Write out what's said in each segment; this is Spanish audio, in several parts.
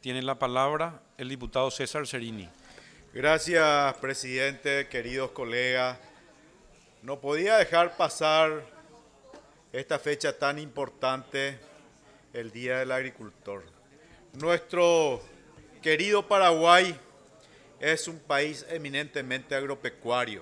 Tiene la palabra el diputado César Cerini. Gracias, presidente, queridos colegas. No podía dejar pasar esta fecha tan importante, el Día del Agricultor. Nuestro querido Paraguay es un país eminentemente agropecuario.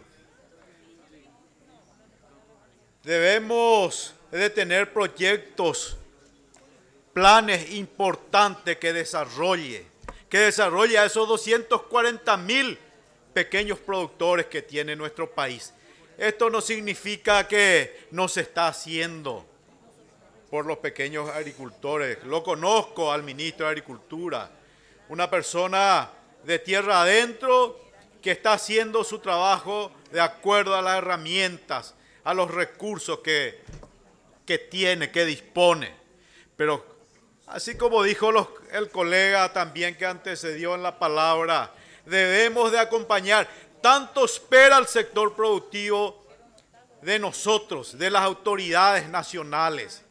Debemos de tener proyectos, planes importantes que desarrolle a esos 240.000 pequeños productores que tiene nuestro país. Esto no significa que no se está haciendo por los pequeños agricultores. Lo conozco al ministro de Agricultura, una persona de tierra adentro que está haciendo su trabajo de acuerdo a las herramientas, a los recursos que tiene, que dispone. Pero así como dijo el colega también que antecedió en la palabra, debemos de acompañar. Tanto espera el sector productivo de nosotros, de las autoridades nacionales.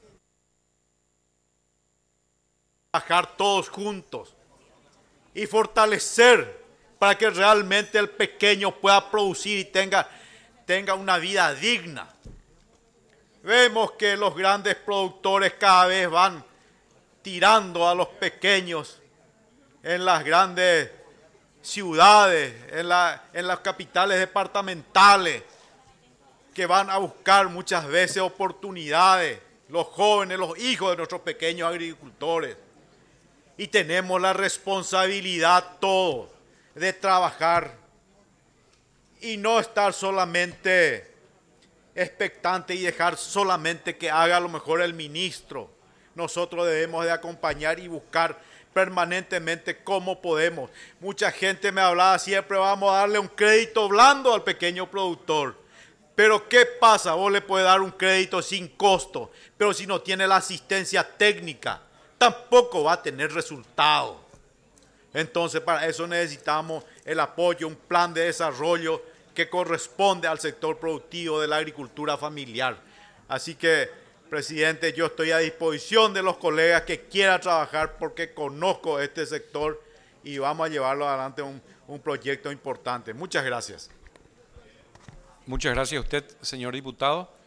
Trabajar todos juntos y fortalecer para que realmente el pequeño pueda producir y tenga una vida digna. Vemos que los grandes productores cada vez van tirando a los pequeños en las grandes ciudades, en las capitales departamentales, que van a buscar muchas veces oportunidades, los jóvenes, los hijos de nuestros pequeños agricultores. Y tenemos la responsabilidad todos de trabajar y no estar solamente expectante y dejar solamente que haga a lo mejor el ministro. Nosotros debemos de acompañar y buscar permanentemente cómo podemos. Mucha gente me hablaba siempre, vamos a darle un crédito blando al pequeño productor. Pero ¿qué pasa? Vos le puedes dar un crédito sin costo, pero si no tiene la asistencia técnica, tampoco va a tener resultados. Entonces para eso necesitamos el apoyo, un plan de desarrollo que corresponde al sector productivo de la agricultura familiar. Así que, presidente, yo estoy a disposición de los colegas que quieran trabajar porque conozco este sector y vamos a llevarlo adelante un proyecto importante. Muchas gracias. Muchas gracias a usted, señor diputado.